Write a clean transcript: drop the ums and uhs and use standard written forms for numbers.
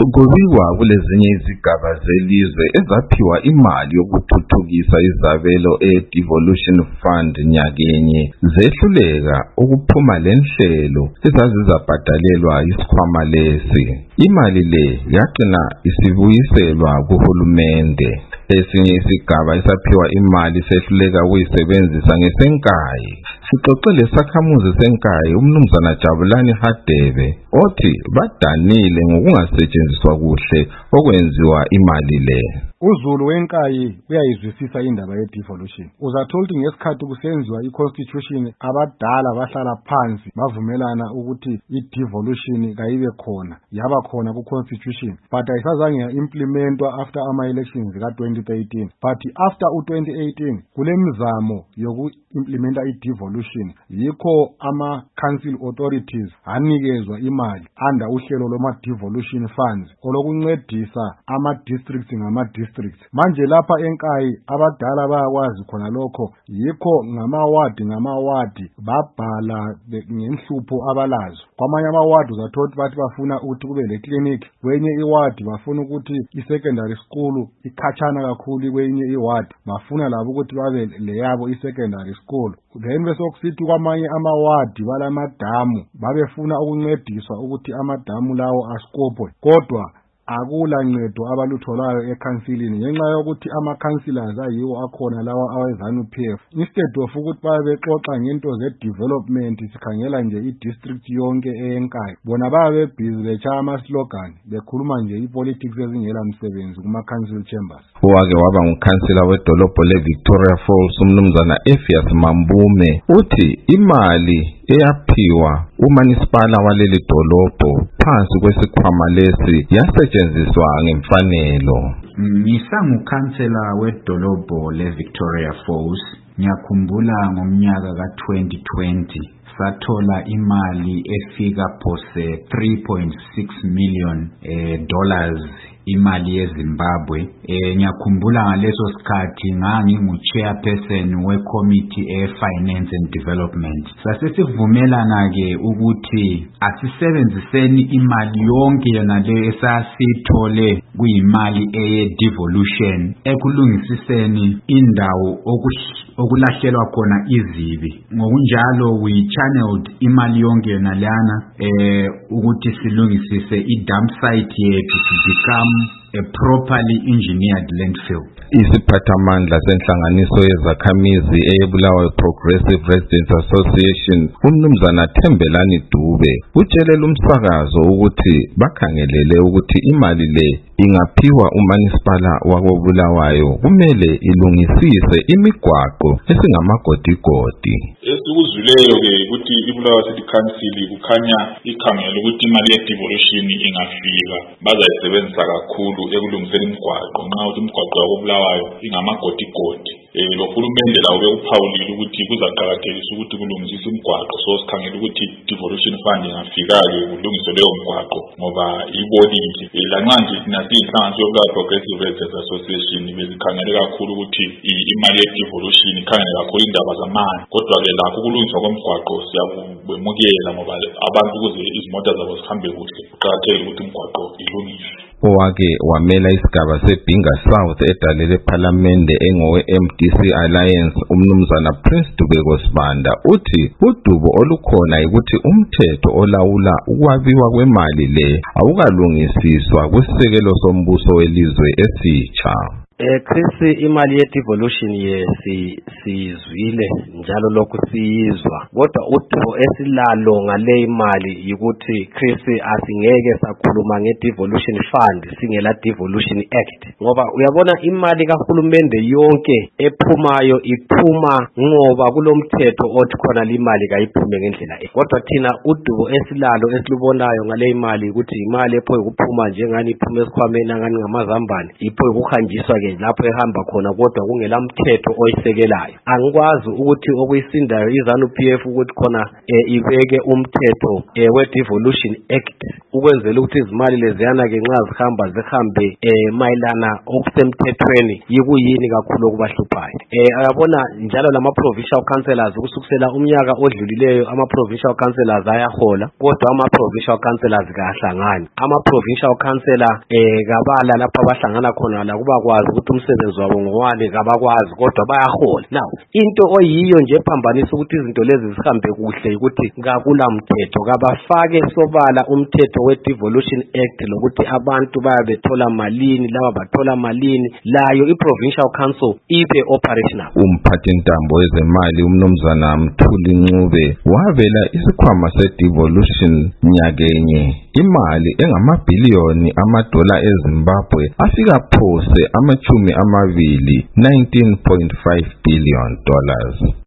Kubikwa kulezinye izigaba zelizwe ezaphiwa imali yokuthuthukisa izabelo e-Devolution Fund nyakenye zehluleka ukuphuma lenhlelo ezazizabhadalelwa isikhwama lesi. Imali le yagcina isibuyiselwa kuhulumende. Esinye isigaba esaphiwa imali sehluleka ukuyisebenzisa ngesenkayi. Sixoxele sakhamuzi senkayi umnumzana Jabulani Hadebe othi badanile ngokungasetshenziswa kuhle okwenziwa imali le. uZulu wenkayi uyayizwisisa indaba ye-devolution. Uzathola ukuthi ngesikhathi kusenziwa i-constitution abadala bahlala phansi bavumelana ukuthi i-devolution kayibe khona yaba khona ku-constitution, but ayisazange ya-implementwa after ama-elections ka-2013. But after u-2018 kulemizamo yoku-implementa i-devolution, yikho ama-council authorities anikezwa imali under uhlelo lwama-devolution funds olokuncedisa ama-districts ngama-districts. Manje lapha enkayi abadala bayakwazi khona lokho, yikho ngamawadi babhala ngenhlupho abalazo. Kwamanye amawadi uzathola ukuthi bathi bafuna ukuthi kube le-clinic, kwenye iwadi bafuna ukuthi i-secondary school ikhatshana kakhulu, kwenye iwadi bafuna labo ukuthi babe leyabo i-secondary school. Then bese kusithi kwamanye amawadi balamadamu babefuna ukuncediswa ukuthi amadamu lawo askopwe, kodwa akula ncedo abalutholayo ekhansilini ngenxa yokuthi ama-councillors ayiwo akhona lawa awe-ZANU-PF. Instead of ukuthi babe bexoxa ngento ze-development sikhangela nje i-district yonke eyenkayi, bona babe busy betshaya ama-slogan bekhuluma nje i-politics ezingela msebenzi kuma-council chambers. Wake waba ngukhansila wedolobho le-Victoria Falls umnumzana Effias Mambume uthi imali eyaphiwa umanisipala waleli dolobho phansi kwesikhwama lesi yasetshenziswa ngemfanelo. Ngisangukhansela wedolobho le-Victoria Falls. Ngiyakhumbula ngomnyaka ka-2020 sathola imali efika phose $3.6 million imali yeZimbabwe. Ngiyakhumbula ngaleso sikhathi ngangingu-chairperson we-committee e-finance and development. Sasivumelana ke ukuthi asisebenziseni imali yonke yona le esasithole kuyimali eye-devolution ekulungisiseni indawo okulahlelwa khona izibi. Ngokunjalo we channeled imali yonke yona lana ukuthi silungisise i-dump site yethu to become a properly engineered landfill. Isiphathamandla senhlanganiso yezakhamizi eyeBulawayo Progressive Residents Association umnumzana Thembelani Dube utshelele umsakazo ukuthi bakhangelele ukuthi imali le ingaphiwa umanisipala wakoBulawayo kumele ilungisise imigwaqo esingamagodigodi. Esikuzwileyo ke ukuthi iBulawayo City Council kukhanya ikhangela ukuthi imali ye-devolution ingafika bazayisebenzisa kakhulu ekulungiseni imigwaqo nxa ukuthi imigwaqo yakoBulawayo ingamagodigodi.Lohulumende lawo bekuphawulile ukuthi kuzaqakathekisa ukuthi kulungiswe imigwaqo, so sikhangela ukuthi devolution fund ingafika-ke kulungiswe leyo migwaqo ngoba ibonile. Lanxa nje thina siyinhlanganiso yoBulawayo Progressive Residents Association bezikhangele kakhulu ukuthi imali ye-devolution ikhangele kakhulu indaba zamanzi, kodwa-ke lakho ukulungiswa kwemigwaqo siyakubemukela ngoba abantu ukuze izimota zabo zihambe kuhle kuqakathekile ukuthi imigwaqo ilungiswe. Owake wamela isigaba seBhinga South edalele ephalamende engowe-MDC Alliance umnumzana Prince Dubeko Sibanda uthi udubo olukhona ukuthi umthetho olawula ukwabiwa kwemali le awukalungisiswa kwisisekelo sombuso welizwe esitsha. Chris, imali ye-devolution siyizwile njalo lokhu siyizwa, kodwa udubo esilalo ngale imali yikuthi Chris asingeke sakhuluma nge-devolution fund singela devolution act, ngoba uyabona imali kahulumende yonke ephumayo iphuma ngoba kulomthetho othi khona imali kayiphume ngendlela kodwa thina udubo esilalo esilubonayo ngale imali ukuthi imali epho ukuphuma njengani iphuma esikhwameni ngani ngamazambane ipho ukuhanjiswa ke lapho ehamba khona kodwa kungela mthetho oyisekelayo. Angikwazi ukuthi okuyisindayo iZANU-PF ukuthi khona ibeke umthetho we-Devolution Act ukwenzela ukuthi izimali leziyana ke nxa zihambe mayelana okusemthethweni yikuyini kakhulu okubahluphayo. Ayabona njalo lama provincial councillors ukusukela umnyaka odlulileyo ama provincial councillors ayahola kodwa ama provincial councillors kahlangani. Ama provincial councillor kabala lapha abahlangana khona la kuba kwazi ukuthi umsebenzi wabo ngowani kabakwazi kodwa bayahola. Now into oyiyo nje phambanisa ukuthi izinto lezi zihambe kuhle ukuthi ngakula mthetho kabafake sobala umthetho we-Devolution Act lokuthi abantu bayabethola malini laba bathola malini layo i-provincial council ibe operational. Umphathintambo wezemali umnumzana Mthuli Ncube wavela isikhwama se-devolution nyakenye imali engamabhiliyoni amadola eZimbabwe afika phose $19.5 billion.